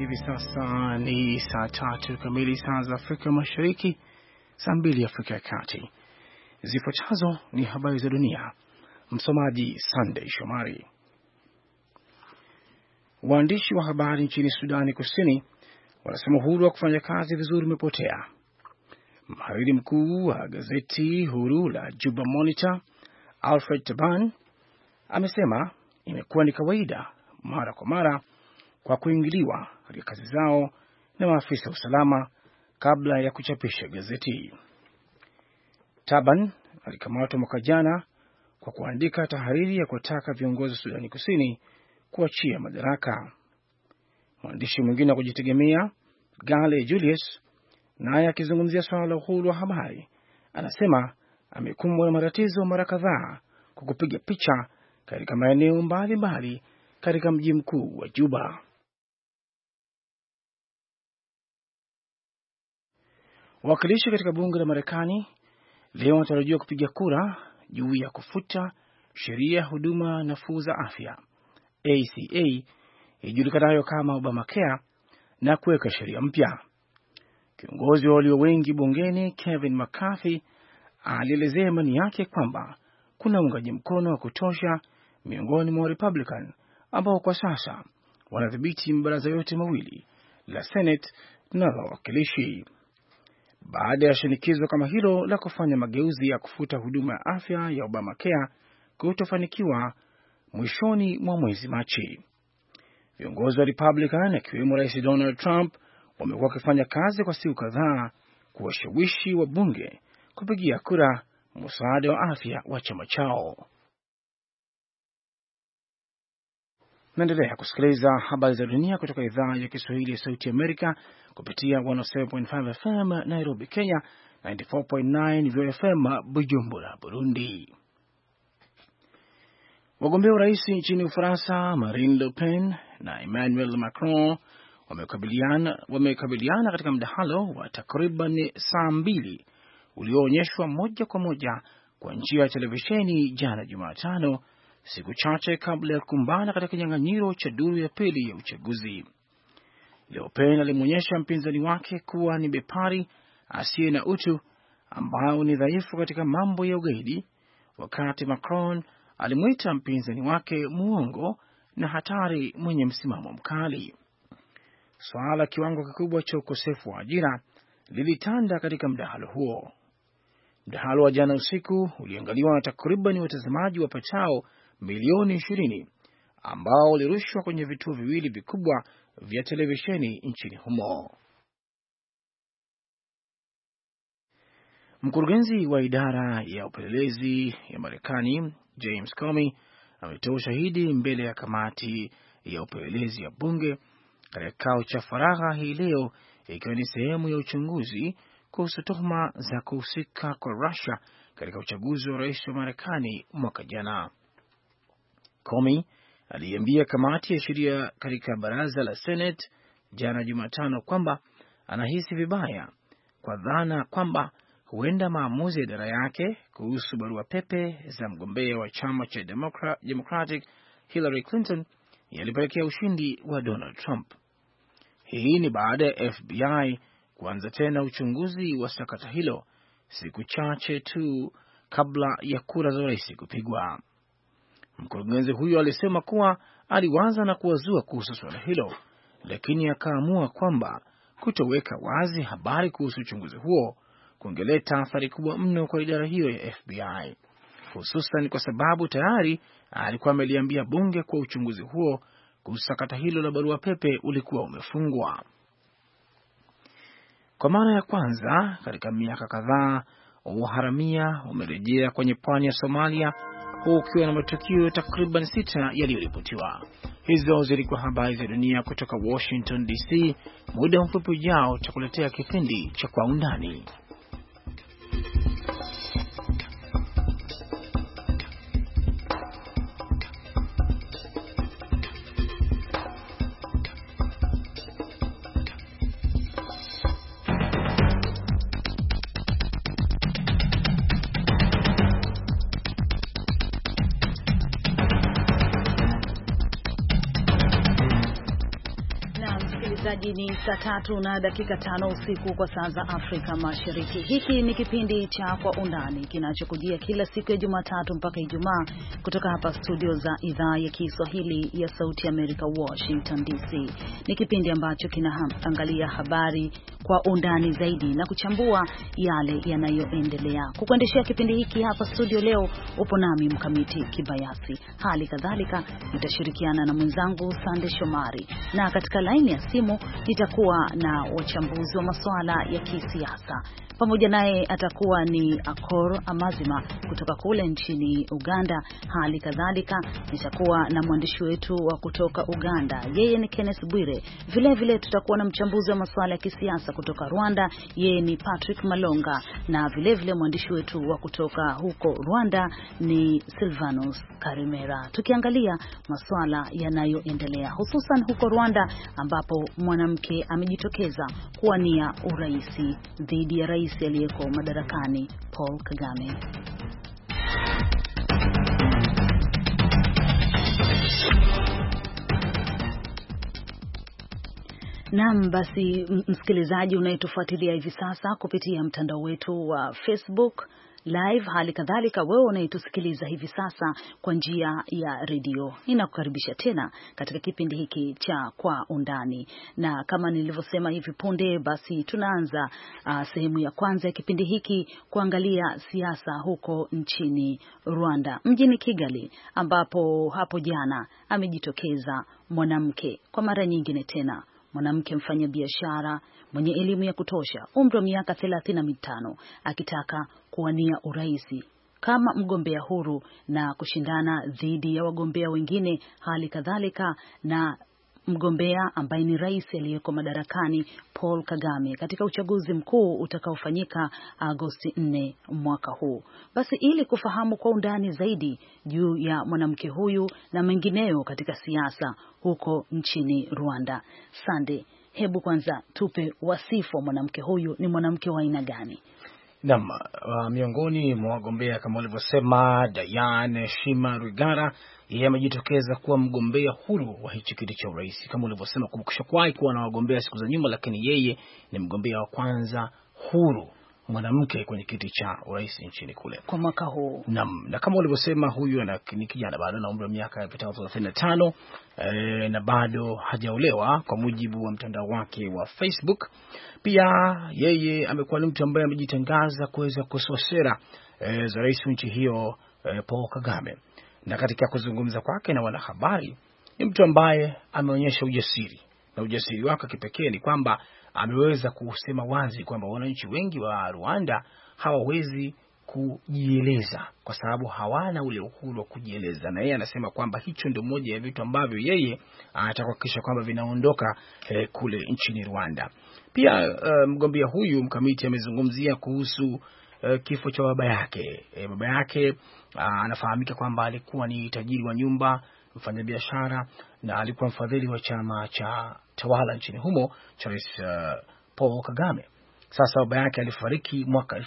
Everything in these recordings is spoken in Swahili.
hivi sasa ni saa 3 kamili saa za Afrika Mashariki, saa 2 Afrika ya Kati. Zifuatazo ni habari za dunia. Msomaji Sunday Shomari. Waandishi wa habari nchini Sudani Kusini wanasema uhuru wa kufanya kazi vizuri umepotea. Mhariri mkuu wa gazeti huru la Juba Monitor, Alfred Taban, amesema imekuwa ni kawaida mara kwa mara kwa kuingiliwa katika kazi zao na maafisa usalama kabla ya kuchapisha gazeti. Taban alikamatwa mwaka jana kwa kuandika tahariri ya kutaka viongozi wa Sudani Kusini kuachia madaraka. Mwandishi mwingine wa kujitegemea, Gale Julius, naye akizungumzia swala la uhuru wa habari, anasema amekumbwa na matatizo mara kadhaa kwa kupiga picha katika maeneo mbalimbali katika mji mkuu wa Juba. Wawakilishi katika bunge la Marekani leo wanatarajiwa kupiga kura juu ya kufuta sheria ya huduma nafuu za afya ACA ijulikanayo kama Obamacare na kuweka sheria mpya. Kiongozi wa walio wengi bungeni Kevin McCarthy alielezea imani yake kwamba kuna uungaji mkono wa kutosha miongoni mwa Republican ambao kwa sasa wanadhibiti mabaraza yote mawili, la Senate na la wawakilishi. Baada ya shinikizo kama hilo la kufanya mageuzi ya kufuta huduma ya afya ya Obamacare kutofanikiwa mwishoni mwa mwezi Machi, viongozi wa Republican akiwemo Rais Donald Trump wamekuwa wakifanya kazi kwa siku kadhaa kuwashawishi wabunge kupigia kura mswada wa afya wa chama chao. Naendelea kusikiliza habari za dunia kutoka idhaa ya Kiswahili ya Sauti Amerika kupitia 107.5 FM Nairobi, Kenya, 94.9 FM Bujumbura, Burundi. Wagombea urais nchini Ufaransa, Marine Le Pen na Emmanuel Macron wamekabiliana katika mdahalo wa takriban saa 2 ulioonyeshwa moja kwa moja kwa njia ya televisheni jana Jumatano, siku chache kabla ya kukumbana katika kinyang'anyiro cha duru ya pili ya uchaguzi. Le Pen alimwonyesha mpinzani wake kuwa ni bepari asiye na utu ambao ni dhaifu katika mambo ya ugaidi, wakati Macron alimwita mpinzani wake muongo na hatari mwenye msimamo mkali. Swala la kiwango kikubwa cha ukosefu wa ajira lilitanda katika mdahalo huo. Mdahalo wa jana usiku uliangaliwa na takriban watazamaji wapatao milioni 20 ambao walirushwa kwenye vituo viwili vikubwa vya televisheni nchini humo. Mkurugenzi wa idara ya upelelezi ya Marekani James Comey ametoa ushahidi mbele ya kamati ya upelelezi ya bunge katika kikao cha faragha hii leo, ikiwa ni sehemu ya uchunguzi kuhusu tuhuma za kuhusika kwa Russia katika uchaguzi wa rais wa Marekani mwaka jana. Comey aliambia kamati ya sheria katika baraza la Senate jana Jumatano kwamba anahisi vibaya kwa dhana kwamba huenda maamuzi ya idara yake kuhusu barua pepe za mgombea wa chama cha Democratic Hillary Clinton yalipelekea ushindi wa Donald Trump. Hii ni baada ya FBI kuanza tena uchunguzi wa sakata hilo siku chache tu kabla ya kura za rais kupigwa. Mkurugenzi huyo alisema kuwa aliwaza na kuwazua kuhusu swala hilo, lakini akaamua kwamba kutoweka wazi habari kuhusu uchunguzi huo kungeleta athari kubwa mno kwa idara hiyo ya FBI, hususan kwa sababu tayari alikuwa ameliambia bunge kwa uchunguzi huo kuhusu sakata hilo la barua pepe ulikuwa umefungwa. Kwa mara ya kwanza katika miaka kadhaa, uharamia umerejea kwenye pwani ya Somalia, ukiwa na matukio takriban 6 yaliyoripotiwa. Hizo zilikuwa habari za dunia kutoka Washington DC. Muda mfupi ujao tutakuletea kipindi cha Kwa Undani. msikilizaji, ni saa 3:05 usiku kwa saa za Afrika Mashariki. Hiki ni kipindi cha Kwa Undani kinachokujia kila siku ya Jumatatu mpaka Ijumaa kutoka hapa studio za idhaa ya Kiswahili ya Sauti ya Amerika, Washington DC. Ni kipindi ambacho kinaangalia habari kwa undani zaidi na kuchambua yale yanayoendelea. Kukuendeshea kipindi hiki hapa studio leo upo nami Mkamiti Kibayasi. Hali kadhalika nitashirikiana na mwenzangu Sande Shomari, na katika laini ya simu nitakuwa na wachambuzi wa masuala ya kisiasa. Pamoja naye atakuwa ni Akor Amazima kutoka kule nchini Uganda. Hali kadhalika nitakuwa na mwandishi wetu wa kutoka Uganda, yeye ni Kenneth Bwire. Vile vile tutakuwa na mchambuzi wa masuala ya kisiasa kutoka Rwanda, yeye ni Patrick Malonga, na vile vile mwandishi wetu wa kutoka huko Rwanda ni Silvanus Karimera, tukiangalia masuala yanayoendelea hususan huko Rwanda ambapo mwanamke amejitokeza kuwania uraisi dhidi ya rais aliyeko madarakani Paul Kagame. Naam, basi msikilizaji unayetufuatilia hivi sasa kupitia mtandao wetu wa Facebook Live, hali kadhalika wewe unayetusikiliza hivi sasa kwa njia ya redio, ninakukaribisha tena katika kipindi hiki cha Kwa Undani. Na kama nilivyosema hivi punde, basi tunaanza sehemu ya kwanza ya kipindi hiki kuangalia siasa huko nchini Rwanda, mjini Kigali, ambapo hapo jana amejitokeza mwanamke kwa mara nyingine tena, mwanamke mfanyabiashara mwenye elimu ya kutosha, umri wa miaka 35, akitaka kuwania uraisi kama mgombea huru na kushindana dhidi ya wagombea wengine, hali kadhalika na mgombea ambaye ni rais aliyeko madarakani Paul Kagame katika uchaguzi mkuu utakaofanyika Agosti 4 mwaka huu. Basi ili kufahamu kwa undani zaidi juu ya mwanamke huyu na mengineyo katika siasa huko nchini Rwanda, Sande, hebu kwanza tupe wasifu wa mwanamke huyu. Ni mwanamke wa aina gani? Naam, miongoni mwa wagombea kama walivyosema Diane Shima Rwigara, yeye amejitokeza kuwa mgombea huru wa hichi kiti cha urais. Kama ulivyosema, kumkisha kwai kuwa na wagombea siku za nyuma, lakini yeye ni mgombea wa kwanza huru mwanamke kwenye kiti cha urais nchini kule kwa mwaka huu. Naam, na kama ulivyosema, huyu ni kijana bado na umri wa miaka 35 na bado hajaolewa kwa mujibu wa mtandao wake wa Facebook. Pia yeye amekuwa ni mtu ambaye amejitangaza kuweza kukosoa sera za rais wa nchi hiyo Paul Kagame, na katika kuzungumza kwake na wanahabari ni mtu ambaye ameonyesha ujasiri, na ujasiri wake kipekee ni kwamba ameweza kusema wazi kwamba wananchi wengi wa Rwanda hawawezi kujieleza kwa sababu hawana ule uhuru wa kujieleza, na yeye anasema kwamba hicho ndio moja ya vitu ambavyo yeye atakuhakikisha kwamba vinaondoka kule nchini Rwanda. Pia mgombea huyu Mkamiti amezungumzia kuhusu kifo cha baba yake. Baba yake anafahamika kwamba alikuwa ni tajiri wa nyumba, mfanyabiashara, na alikuwa mfadhili wa chama cha tawala nchini humo cha Rais Paul Kagame. Sasa baba yake alifariki mwaka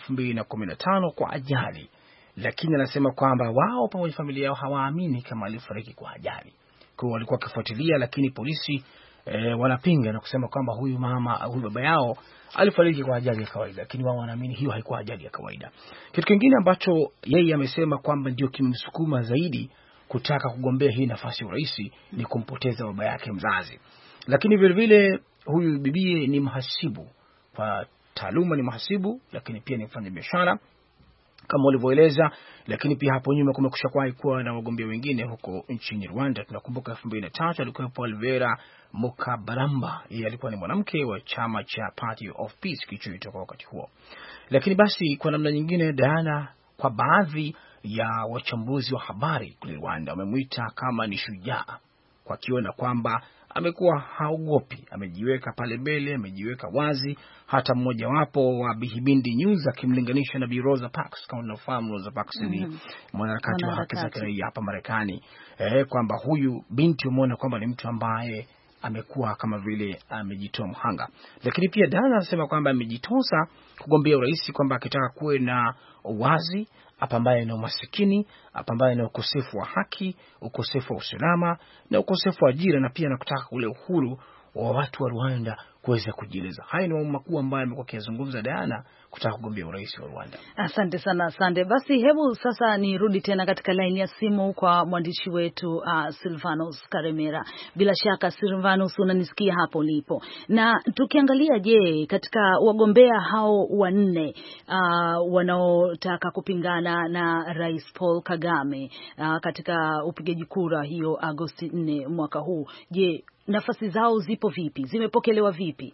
2015 kwa ajali, lakini anasema kwamba wao pamoja familia yao hawaamini kama alifariki kwa ajali. Kwa hiyo walikuwa wakifuatilia, lakini polisi wanapinga na kusema kwamba huyu baba yao alifariki kwa ajali ya kawaida, lakini wao wanaamini hiyo haikuwa ajali ya kawaida. Kitu kingine ambacho yeye amesema kwamba ndio kimsukuma zaidi kutaka kugombea hii nafasi ya urais ni kumpoteza baba yake mzazi. Lakini vile vile huyu bibie ni mhasibu, kwa taaluma ni mhasibu, lakini pia ni mfanyabiashara kama walivyoeleza. Lakini pia hapo nyuma kumekuwa kuwa na wagombea wengine huko nchini Rwanda. Tunakumbuka 2003 alikuwa Paul Vera Mukabaramba, yeye alikuwa ni mwanamke wa chama cha Party of Peace kilichotoka wakati huo. Lakini basi kwa namna nyingine Diana, kwa baadhi ya wachambuzi wa habari kule Rwanda, wamemuita kama ni shujaa, kwa kiona kwamba amekuwa haogopi, amejiweka pale mbele, amejiweka wazi. Hata mmoja wapo wa Bihibindi News akimlinganisha na Bi Rosa Parks, kama unafahamu Rosa Parks ni mwanaharakati wa haki za kiraia hapa Marekani, kwamba huyu binti umeona kwamba ni mtu ambaye amekuwa kama vile amejitoa mhanga. Lakini pia Dana anasema kwamba amejitosa kugombea urais, kwamba akitaka kuwe na uwazi, apambane na umasikini, apambane na ukosefu wa haki, ukosefu wa usalama na ukosefu wa ajira, na pia anataka ule uhuru wa watu wa Rwanda kuweza kujieleza. Haya ni mambo makubwa ambayo amekuwa akizungumza Diana kutaka kugombea urais wa Rwanda. Asante sana, asante. Basi hebu sasa nirudi tena katika laini ya simu kwa mwandishi wetu Silvanus Karemera. Bila shaka Silvanus, unanisikia hapo ulipo. Na tukiangalia, je, katika wagombea hao wanne wanaotaka kupingana na Rais Paul Kagame katika upigaji kura hiyo Agosti 4 mwaka huu, je, nafasi zao zipo vipi? Zimepokelewa vipi?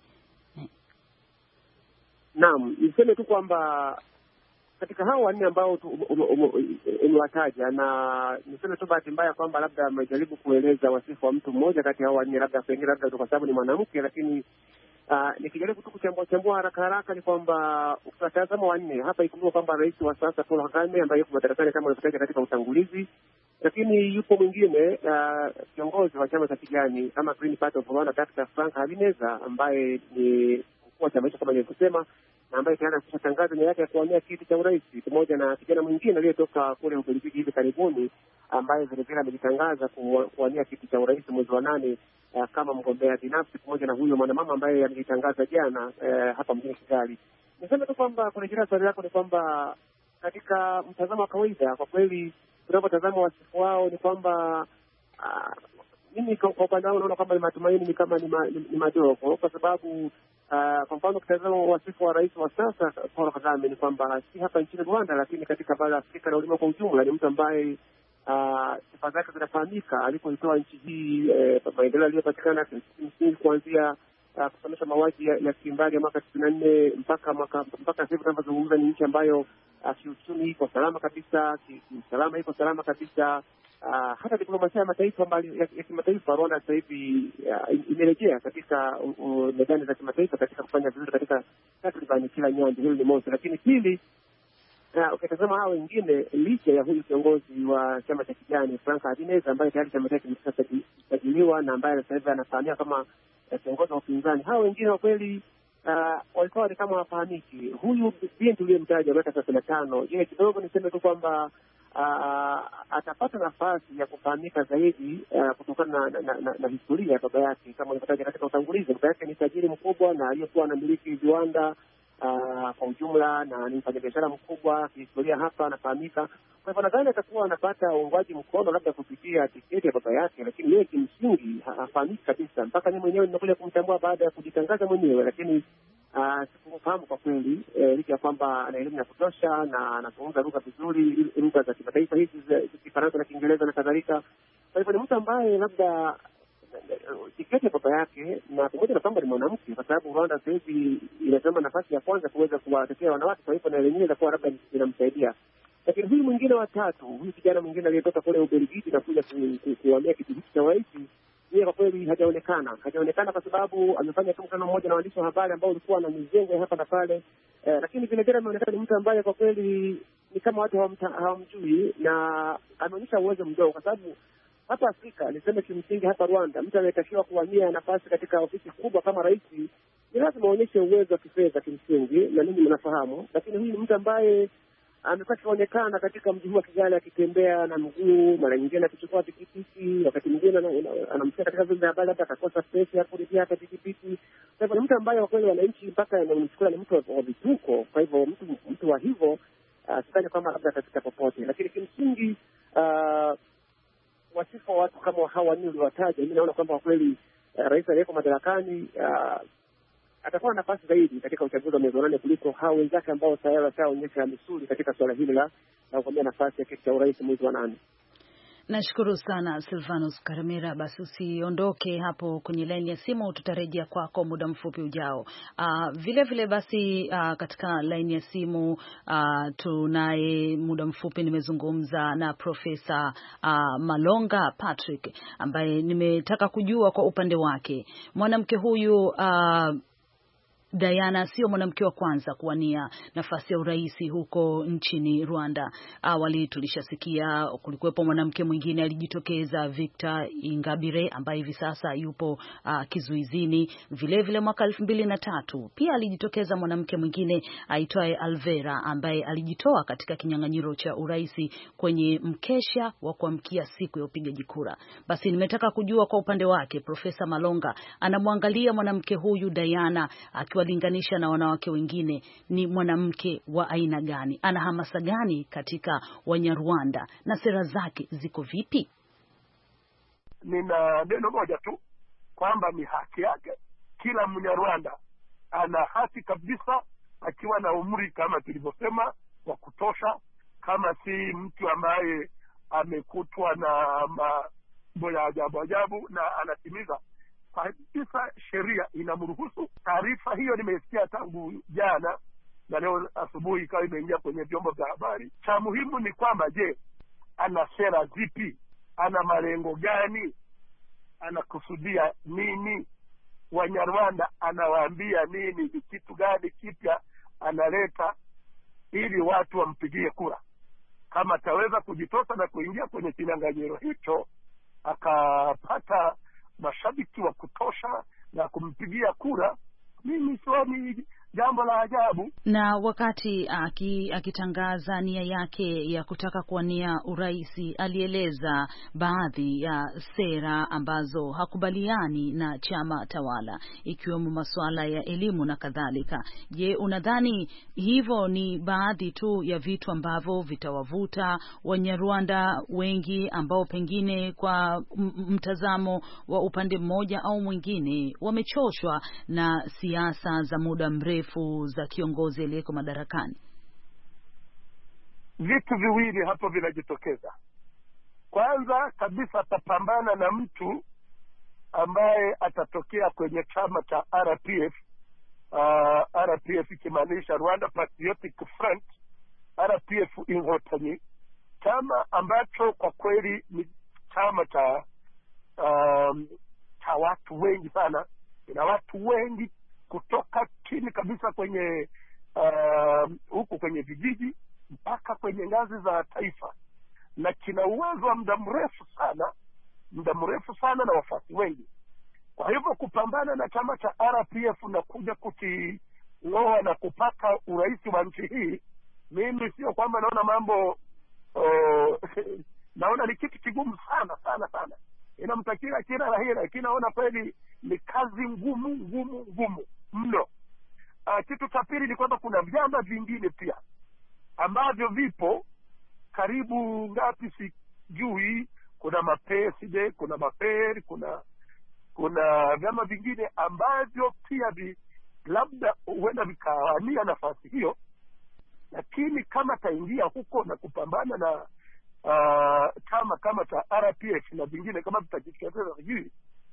Naam, niseme tu kwamba katika hao wanne ambao umewataja, na niseme tu bahati mbaya kwamba labda amejaribu kueleza wasifu wa mtu mmoja kati ya hao wanne, labda pengine labda kwa sababu ni mwanamke, lakini nikijaribu tu kuchambua haraka ni kwamba ukitazama wanne hapa, ikumbuka kwamba rais wa sasa Paul Kagame ambaye yuko madarakani kama alivyotaja katika utangulizi, lakini yupo mwingine kiongozi wa chama cha kijani kama Green Party of Rwanda, Dr. Frank Habineza ambaye ni mkuu wa chama hicho kama nilivyosema, na ambaye tayari kushatangaza nia yake ya kuwania kiti cha urais, pamoja na kijana mwingine aliyetoka kule Ubelgiji hivi karibuni ambaye vilevile amejitangaza kuwania kiti cha urais mwezi wa 8 kama mgombea binafsi, pamoja na huyo mwanamama ambaye amejitangaza jana hapa mjini Kigali. Niseme tu kwamba kurejelea swali lako ni kwamba katika mtazamo wa kawaida, kwa kweli tunapotazama wasifu wao ni kwamba mimi kwa upande wangu naona kwamba ni matumaini ni kama ni madogo, kwa sababu kwa mfano ukitazama wasifu wa rais wa sasa Paul Kagame ni kwamba si hapa nchini Rwanda, lakini katika bara la Afrika na ulimwengu kwa ujumla ni mtu ambaye sifa zake zinafahamika. Alipoitoa nchi hii, maendeleo aliyopatikana kuanzia kusomesha mauaji ya kimbari ya mwaka 94 mpaka sasa tunavyozungumza, ni nchi ambayo kiuchumi iko salama kabisa, kiusalama iko salama kabisa. Hata diplomasia ya mataifa ya kimataifa, Rwanda sasa hivi imerejea katika medani za kimataifa katika kufanya vizuri katika takriban kila nyanja. Hili ni moja, lakini pili, ukitazama hao wengine, licha ya huyu kiongozi wa chama cha kijani Frank Habineza ambaye tayari chama chake kimesajiliwa na ambaye sasa hivi anafahamika kama kiongozi wa upinzani, hao wengine kwa kweli walikuwa ni kama wafahamiki. Huyu binti uliyemtaja miaka 35, yeye kidogo niseme tu kwamba atapata nafasi ya kufahamika zaidi kutokana na historia ya baba yake. Kama nilivyotaja katika utangulizi, baba yake ni tajiri mkubwa na aliyekuwa anamiliki viwanda kwa ujumla, na ni mfanyabiashara mkubwa kihistoria hapa, anafahamika. Kwa hivyo nadhani atakuwa anapata uungwaji mkono labda kupitia tiketi ya baba yake, lakini yeye kimsingi hafahamiki kabisa. Mpaka mimi mwenyewe nimekuja kumtambua baada ya kujitangaza mwenyewe, lakini sikumfahamu kwa kweli, licha ya kwamba ana elimu ya kutosha na anazungumza lugha vizuri, lugha za kimataifa hizi za Kifaransa na Kiingereza na kadhalika. Kwa hivyo ni mtu ambaye labda tiketi ya baba yake, na pamoja na kwamba ni mwanamke, kwa sababu Rwanda sasa hivi inasema nafasi ya kwanza kuweza kuwatetea wanawake, kwa hivyo na yenyewe itakuwa labda inamsaidia. Lakini huyu mwingine wa tatu, huyu kijana mwingine aliyetoka kule Ubelgiji na kuja kuwania kiti hiki cha urais, yeye kwa kweli hajaonekana kwa sababu amefanya tu mkutano mmoja na waandishi wa habari ambao ulikuwa na mizengo hapa na pale, lakini vile vile ameonekana ni mtu ambaye kwa kweli ni kama watu hawamjui, na ameonyesha uwezo mdogo, kwa sababu hapa Afrika, niseme kimsingi hapa Rwanda, mtu anayetakiwa kuwania nafasi katika ofisi kubwa kama rais ni lazima aonyeshe uwezo wa kifedha kimsingi, na ninyi mnafahamu. Lakini huyu ni mtu ambaye amekuwa akionekana katika mji huu wa Kigali akitembea na mguu, mara nyingine akichukua pikipiki, wakati mwingine anamsikia katika vyombo vya habari hata akakosa pesa ya kulipia hata pikipiki. Kwa hivyo ni mtu ambaye kwa kweli wananchi mpaka wanamchukua ni mtu wa vituko. Kwa hivyo mtu wa hivyo sidhani kwamba labda atafika popote, lakini kimsingi wasifu wa watu kama hawa wanne uliwataja, mimi naona kwamba kwa kweli rais aliyeko madarakani atakuwa na nafasi zaidi katika uchaguzi wa mwezi wa 8 kuliko hao wenzake ambao tayari washaonyesha misuli katika suala hili la kugombea nafasi ya kiti cha urais mwezi wa 8. Nashukuru sana Silvanus Karemera. Basi usiondoke hapo kwenye laini ya simu, tutarejea kwako muda mfupi ujao. Vile vile basi katika laini ya simu tunaye muda mfupi nimezungumza na Profesa Malonga Patrick ambaye nimetaka kujua kwa upande wake mwanamke huyu Diana sio mwanamke wa kwanza kuwania nafasi ya urais huko nchini Rwanda. Awali tulishasikia kulikuwepo mwanamke mwingine alijitokeza, Victor Ingabire, ambaye hivi sasa yupo kizuizini. Vile mwaka 2003 pia alijitokeza mwanamke mwingine aitwaye Alvera, ambaye alijitoa katika kinyang'anyiro cha urais kwenye mkesha wa kuamkia siku ya upigaji kura. Basi nimetaka kujua kwa upande wake Profesa Malonga anamwangalia mwanamke huyu Diana akiwalinganisha na wanawake wengine, ni mwanamke wa aina gani, ana hamasa gani katika Wanyarwanda na sera zake ziko vipi? Nina neno moja tu kwamba ni haki yake. Kila Mnyarwanda ana haki kabisa, akiwa na umri kama tulivyosema wa kutosha, kama si mtu ambaye amekutwa na mambo ya ajabu na anatimiza kabisa, sheria inamruhusu. Taarifa hiyo nimesikia tangu jana na leo asubuhi ikawa imeingia kwenye vyombo vya habari. Cha muhimu ni kwamba, je, ana sera zipi? Ana malengo gani? Anakusudia nini? Wanyarwanda anawaambia nini? Ni kitu gani kipya analeta ili watu wampigie kura? Kama ataweza kujitosa na kuingia kwenye kinyang'anyiro hicho, akapata mashabiki wa kutosha na kumpigia kura, mimi sioni jambo la ajabu. Na wakati akitangaza nia yake ya kutaka kuwania urais, alieleza baadhi ya sera ambazo hakubaliani na chama tawala, ikiwemo masuala ya elimu na kadhalika. Je, unadhani hivyo ni baadhi tu ya vitu ambavyo vitawavuta Wanyarwanda wengi ambao pengine kwa mtazamo wa upande mmoja au mwingine wamechoshwa na siasa za muda mrefu za kiongozi aliyeko madarakani? Vitu viwili hapo vinajitokeza. Kwanza kabisa, atapambana na mtu ambaye atatokea kwenye chama cha RPF. RPF ikimaanisha Rwanda Patriotic Front, RPF Inkotanyi, chama ambacho kwa kweli ni chama cha watu wengi sana. Ina watu wengi kutoka chini kabisa kwenye huku kwenye vijiji mpaka kwenye ngazi za taifa, na kina uwezo wa muda mrefu sana na wafuasi wengi. Kwa hivyo kupambana na chama cha RPF na kuja kuking'oa na kupata urais wa nchi hii, mimi sio kwamba naona mambo naona ni kitu kigumu sana. Inamtakia kila la heri, lakini naona kweli ni kazi ngumu mno. Kitu cha pili ni kwamba kuna vyama vingine pia ambavyo vipo karibu ngapi sijui, kuna mapeside, kuna maperi, kuna vyama vingine ambavyo pia labda huenda vikawania nafasi hiyo, lakini kama taingia huko na kupambana na chama kama cha RPF na vingine kama vitajitokeza vizuri,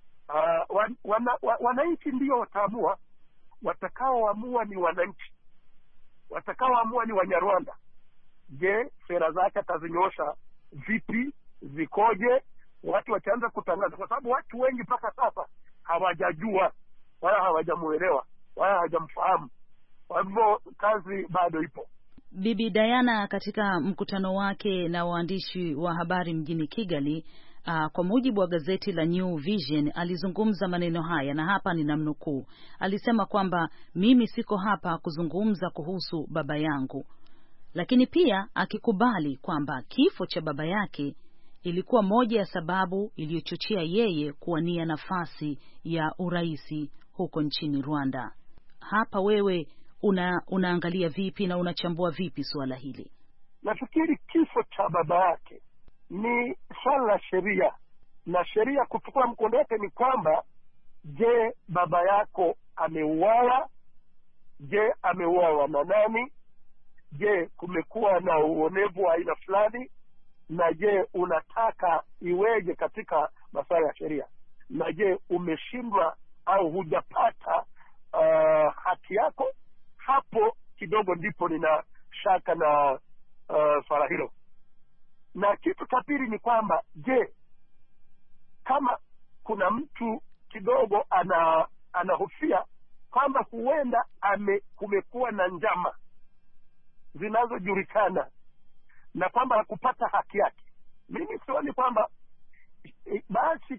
wananchi ndio wataamua. Watakaoamua ni wananchi, watakaoamua ni Wanyarwanda. Je, sera zake atazinyosha vipi, zikoje? Watu wataanza kutangaza, kwa sababu watu wengi mpaka sasa hawajajua wala hawajamuelewa wala hawajamfahamu. Kwa hivyo kazi bado ipo. Bibi Diana katika mkutano wake na waandishi wa habari mjini Kigali, kwa mujibu wa gazeti la New Vision, alizungumza maneno haya, na hapa ninamnukuu. Alisema kwamba mimi siko hapa kuzungumza kuhusu baba yangu, lakini pia akikubali kwamba kifo cha baba yake ilikuwa moja ya sababu iliyochochea yeye kuwania nafasi ya uraisi huko nchini Rwanda. Hapa wewe unaangalia vipi na unachambua vipi suala hili? Nafikiri kifo cha baba yake ni swala la sheria, na sheria kuchukua mkondo wake ni kwamba, je, baba yako ameuawa? Je, ameuawa na nani? Je, kumekuwa na uonevu wa aina fulani? Na je, unataka iweje katika masuala ya sheria? Na je, umeshindwa au hujapata haki yako? Hapo kidogo ndipo nina shaka na swala hilo. Na kitu cha pili ni kwamba, je, kama kuna mtu kidogo anahofia kwamba huenda kumekuwa na njama zinazojulikana na kwamba hakupata haki yake. Mimi sioni kwamba basi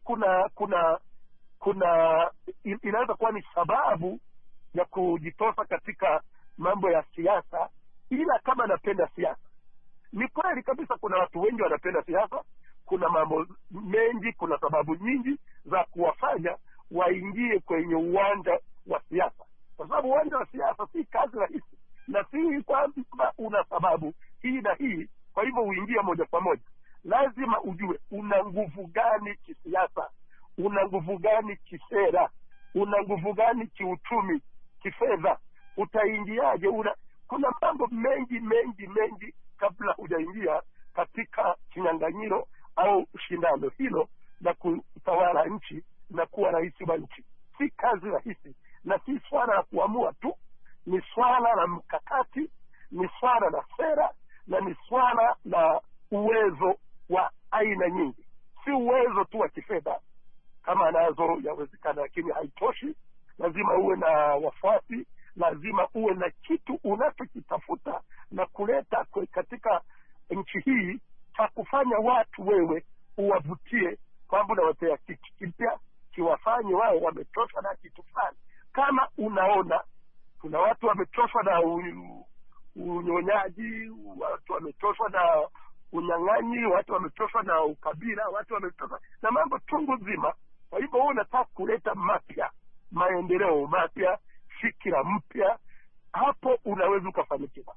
kuna inaweza kuwa ni sababu ya kujitosa katika mambo ya siasa, ila kama napenda siasa. Ni kweli kabisa kuna watu wengi wanapenda siasa, kuna mambo mengi, kuna sababu nyingi za kuwafanya waingie kwenye uwanja wa siasa, kwa sababu uwanja wa siasa si kazi rahisi, na si kwamba una sababu hii na hii kwa hivyo uingie moja kwa moja. Lazima ujue una nguvu gani kisiasa, una nguvu gani kisera, una nguvu gani kiuchumi, kifedha, utaingiaje. Kuna mambo mengi kabla hujaingia katika kinyang'anyiro au shindano hilo na kutawala nchi na kuwa rais wa nchi. Si kazi rahisi, na si swala la kuamua tu, ni swala la mkakati, ni swala la sera, na ni swala la uwezo wa aina nyingi. Si uwezo tu wa kifedha, kama nazo yawezekana, lakini haitoshi. Lazima uwe na wafuasi, lazima uwe na kitu unachokitafuta na kuleta katika nchi hii cha kufanya watu wewe uwavutie kwamba unawapea kitu kipya, kiwafanye wao wamechoshwa na kitu fulani. Kama unaona kuna watu wamechoshwa na unyonyaji, watu wamechoshwa na unyang'anyi, watu wamechoshwa na ukabila, watu wamechoshwa na mambo tungu zima. Kwa hivyo wewe unataka kuleta mapya, maendeleo mapya, fikira mpya, hapo unaweza ukafanikiwa.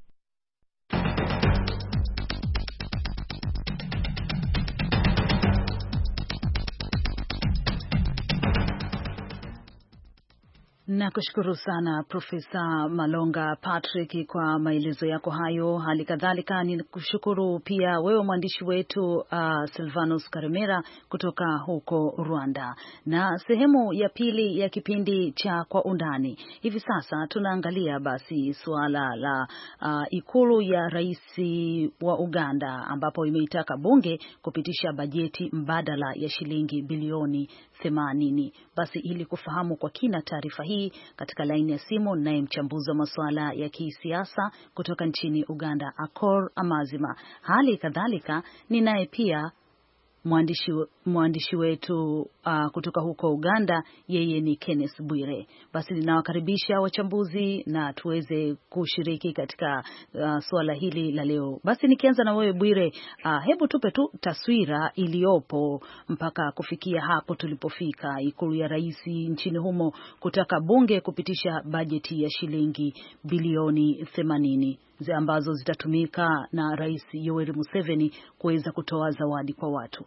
Nakushukuru sana Profesa Malonga Patrick kwa maelezo yako hayo. Hali kadhalika nikushukuru pia wewe mwandishi wetu Silvanus Karemera kutoka huko Rwanda. Na sehemu ya pili ya kipindi cha Kwa Undani, hivi sasa tunaangalia basi suala la ikulu ya rais wa Uganda, ambapo imeitaka bunge kupitisha bajeti mbadala ya shilingi bilioni 80. Basi ili kufahamu kwa kina taarifa hii, katika laini ya simu naye mchambuzi wa masuala ya kisiasa kutoka nchini Uganda, Akor Amazima. Hali kadhalika ninaye pia mwandishi wetu kutoka huko Uganda, yeye ni Kenneth Bwire. Basi ninawakaribisha wachambuzi na tuweze kushiriki katika suala hili la leo. Basi nikianza na wewe Bwire, hebu tupe tu taswira iliyopo mpaka kufikia hapo tulipofika, ikulu ya rais nchini humo kutaka bunge kupitisha bajeti ya shilingi bilioni 80 ambazo zitatumika na Rais Yoweri Museveni kuweza kutoa zawadi kwa watu.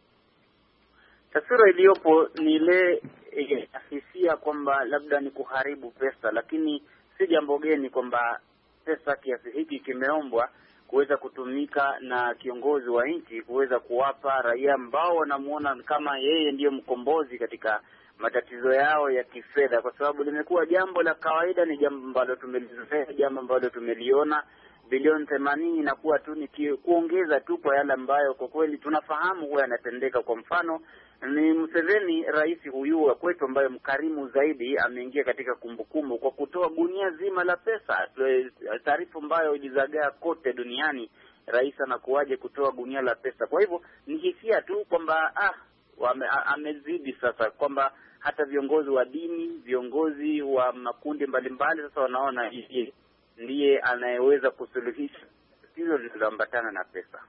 Taswira iliyopo ni ile hisia kwamba labda ni kuharibu pesa, lakini si jambo geni kwamba pesa kiasi hiki kimeombwa kuweza kutumika na kiongozi wa nchi kuweza kuwapa raia ambao wanamuona kama yeye ndiyo mkombozi katika matatizo yao ya kifedha, kwa sababu limekuwa jambo la kawaida, ni jambo ambalo tumelizoea, jambo ambalo tumeliona. Bilioni 80 inakuwa tu ni kuongeza tu kwa yale ambayo kwa kweli tunafahamu huwa yanatendeka. Kwa mfano ni Museveni, rais huyu wa kwetu ambaye mkarimu zaidi, ameingia katika kumbukumbu kwa kutoa gunia zima la pesa. Taarifa ambayo ilizagaa kote duniani, rais anakuaje kutoa gunia la pesa. Kwa hivyo ni hisia tu kwamba amezidi sasa, kwamba hata viongozi wa dini, viongozi wa makundi mbalimbali sasa wanaona ndiye anayeweza kusuluhisha tatizo lililoambatana na pesa.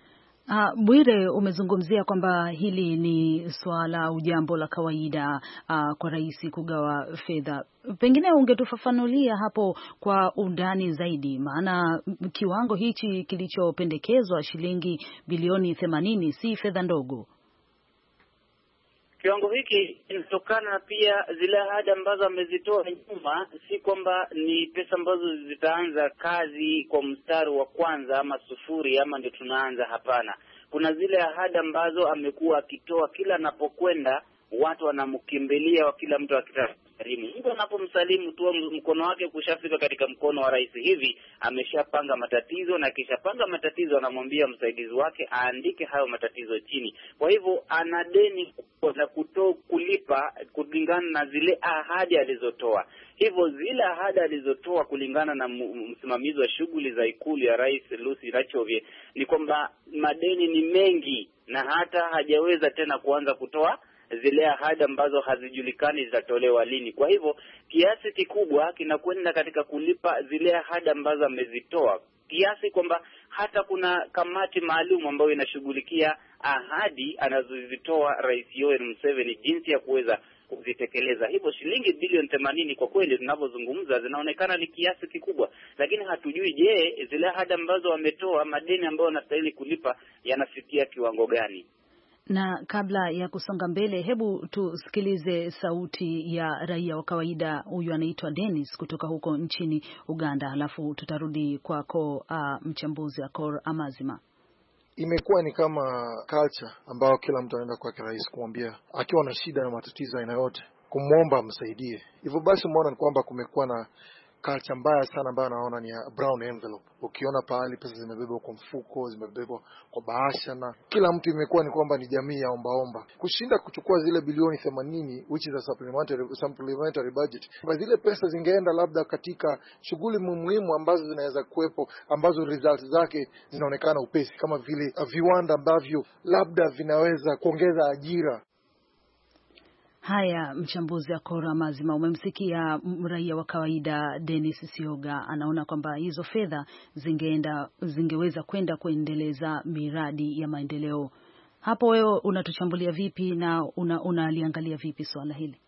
Bwire, umezungumzia kwamba hili ni swala au jambo la kawaida kwa rais kugawa fedha. Pengine ungetufafanulia hapo kwa undani zaidi, maana kiwango hichi kilichopendekezwa shilingi bilioni 80 si fedha ndogo. Kiwango hiki kinatokana pia zile ahadi ambazo amezitoa nyuma, si kwamba ni pesa ambazo zitaanza kazi kwa mstari wa kwanza ama sufuri ama ndio tunaanza, hapana. Kuna zile ahadi ambazo amekuwa akitoa kila anapokwenda watu wanamkimbilia, kila mtu akitaka kumsalimu. Mtu anapomsalimu tu mkono wake kushafika katika mkono wa rais, hivi ameshapanga matatizo, na kishapanga matatizo anamwambia msaidizi wake aandike hayo matatizo chini. Kwa hivyo ana deni la kulipa kulingana na zile ahadi alizotoa. Hivyo zile ahadi alizotoa kulingana na msimamizi wa shughuli za ikulu ya rais Lucy Rachovie ni kwamba madeni ni mengi, na hata hajaweza tena kuanza kutoa zile ahadi ambazo hazijulikani zitatolewa lini. Kwa hivyo kiasi kikubwa kinakwenda katika kulipa zile ahadi ambazo amezitoa, kiasi kwamba hata kuna kamati maalum ambayo inashughulikia ahadi anazozitoa Rais Yoweri Museveni, jinsi ya kuweza kuzitekeleza. Hivyo shilingi bilioni 80 kwa kweli tunavyozungumza zinaonekana ni kiasi kikubwa, lakini hatujui je, zile ahadi ambazo wametoa, madeni ambayo wanastahili kulipa yanafikia kiwango gani? Na kabla ya kusonga mbele, hebu tusikilize sauti ya raia wa kawaida. Huyu anaitwa Dennis kutoka huko nchini Uganda, halafu tutarudi kwako mchambuzi Akor Amazima. Imekuwa ni kama culture ambao kila mtu anaenda kwa rais kumwambia akiwa na shida na matatizo aina yote, kumwomba amsaidie. Hivyo basi umeona ni kwamba kumekuwa na culture mbaya sana ambayo naona ni ya brown envelope. Ukiona pahali pesa zimebebwa kwa mfuko, zimebebwa kwa bahasha, na kila mtu imekuwa ni kwamba ni jamii ya ombaomba. Kushinda kuchukua zile bilioni 80 which is a supplementary budget. Kwa zile pesa zingeenda labda katika shughuli muhimu ambazo zinaweza kuwepo, ambazo results zake zinaonekana upesi, kama vile viwanda ambavyo labda vinaweza kuongeza ajira. Haya, mchambuzi Akora Mazima, umemsikia raia wa kawaida Dennis Sioga, anaona kwamba hizo fedha zingeweza kwenda kuendeleza miradi ya maendeleo. Hapo wewe unatuchambulia vipi na unaliangalia vipi swala hili?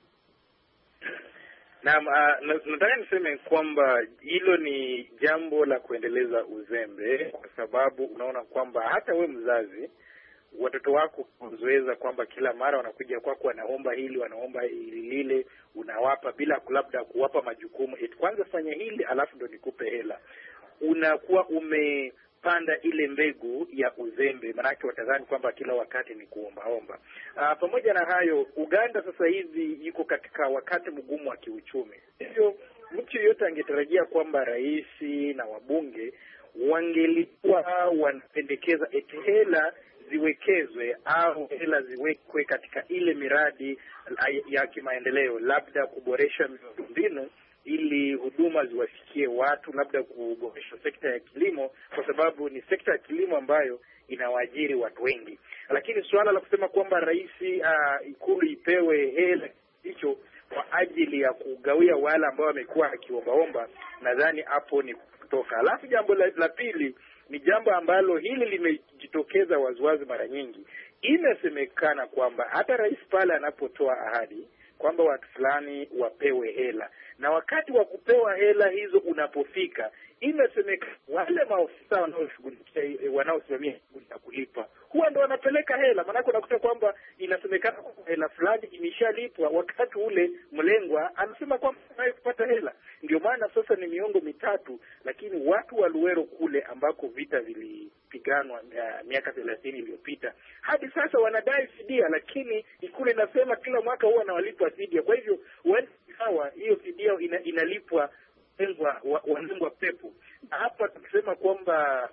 Naam, nataka niseme kwamba hilo ni jambo la kuendeleza uzembe, kwa sababu unaona kwamba hata we mzazi, watoto wako kuzoeza kwamba kila mara wanakuja kwako wanaomba hili, wanaomba hili lile, unawapa bila labda kuwapa majukumu. Kwanza fanya hili alafu ndo nikupe hela. Unakuwa umepanda ile mbegu ya uzembe, manake watadhani kwamba kila wakati ni kuombaomba. Pamoja na hayo, Uganda sasa hivi yuko katika wakati mgumu wa kiuchumi. Hivyo mtu yote angetarajia kwamba rais na wabunge wangelikuwa wanapendekeza eti hela ziwekezwe au hela ziwekwe katika ile miradi ya kimaendeleo, labda kuboresha miundombinu ili huduma ziwafikie watu, labda kuboresha sekta ya kilimo, kwa sababu ni sekta ya kilimo ambayo inawaajiri watu wengi. Lakini suala la kusema kwamba rais ikulu ipewe hela hicho kwa ajili ya kugawia wale ambao wamekuwa akiombaomba, nadhani hapo ni kutoka. Alafu jambo la pili ni jambo ambalo hili limejitokeza waziwazi mara nyingi. Inasemekana kwamba hata rais pale anapotoa ahadi kwamba watu fulani wapewe hela, na wakati wa kupewa hela hizo unapofika, inasemekana wale maofisa wanaosimamia shughuli ya kulipa huwa ndo wanapeleka hela. Maana unakuta kwamba inasemekana kwamba hela fulani imeshalipwa wakati ule mlengwa anasema kwamba anaye kupata hela. Ndio maana sasa ni miongo mitatu, lakini watu wa Luero kule ambako vita vilipiganwa miaka 30 iliyopita hadi sasa wanadai fidia, lakini ikule inasema kila mwaka huwa wanawalipa fidia. Kwa hivyo sawa, hiyo fidia inalipwa walengwa pepo. Na hapa tukisema kwamba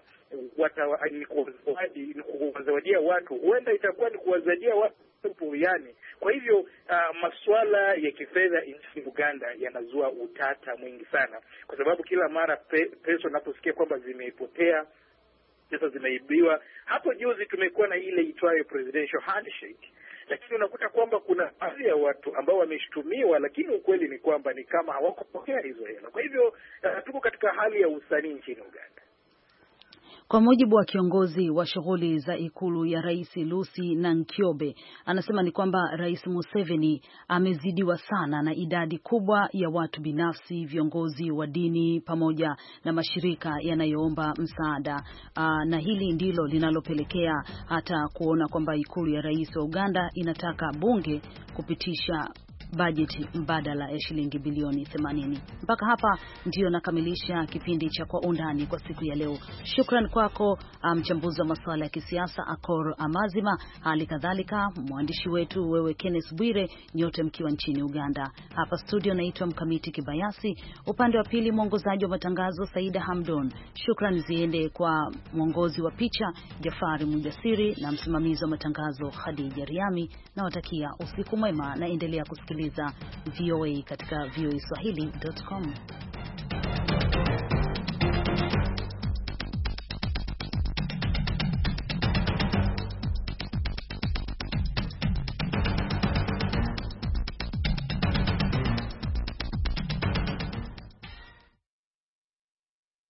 ni kuwazawadia watu, huenda itakuwa ni kuwazawadia watu pepo yani. Kwa hivyo masuala ya kifedha nchini Uganda yanazua utata mwingi sana, kwa sababu kila mara pesa unaposikia kwamba zimepotea, pesa zimeibiwa. Hapo juzi tumekuwa na ile itwayo presidential handshake, lakini unakuta kwamba kuna baadhi ya watu ambao wameshtumiwa, lakini ukweli ni kwamba ni kama hawakupokea hizo hela. Kwa hivyo tuko katika hali ya usanii nchini Uganda. Kwa mujibu wa kiongozi wa shughuli za ikulu ya Rais Lucy Nankyobe, anasema ni kwamba Rais Museveni amezidiwa sana na idadi kubwa ya watu binafsi, viongozi wa dini pamoja na mashirika yanayoomba msaada, na hili ndilo linalopelekea hata kuona kwamba ikulu ya Rais wa Uganda inataka bunge kupitisha bajeti mbadala ya shilingi bilioni 80. Mpaka hapa ndio nakamilisha kipindi cha Kwa Undani kwa siku ya leo. Shukran kwako mchambuzi wa masuala ya kisiasa Akor Amazima, hali kadhalika mwandishi wetu wewe Kenneth Bwire, nyote mkiwa nchini Uganda. Hapa studio naitwa Mkamiti Kibayasi, upande wa pili mwongozaji wa matangazo Saida Hamdon. Shukran ziende kwa mwongozi wa picha Jafari Mujasiri na msimamizi wa matangazo Khadija Riami, na watakia usiku mwema na endelea kusikiliza VOA katika voaswahili.com.